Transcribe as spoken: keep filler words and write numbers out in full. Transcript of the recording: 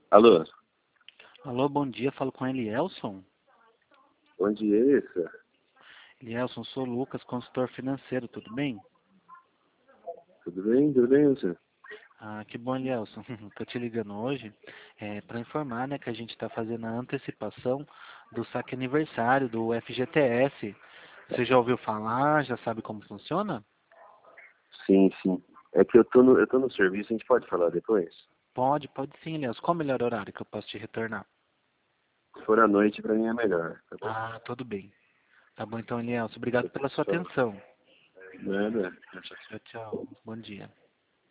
Alô, Alô, bom dia, falo com Elielson. bom dia, isso? Elielson, sou o Lucas, consultor financeiro, tudo bem? Tudo bem? Tudo bem, você? Ah, que bom, Elielson. Tô te ligando hoje é, para informar, né, que a gente está fazendo a antecipação do saque aniversário do F G T S. Você já ouviu falar? Já sabe como funciona? Sim, sim. É que eu tô no, eu tô no serviço, a gente pode falar depois? Pode, pode sim, Elielson. Qual o melhor horário que eu posso te retornar? Se for à noite, pra mim é melhor, tá bom? Ah, tudo bem. Tá bom então, Elielson. Obrigado pela sua Só atenção. nada. Tchau, tchau. Bom dia.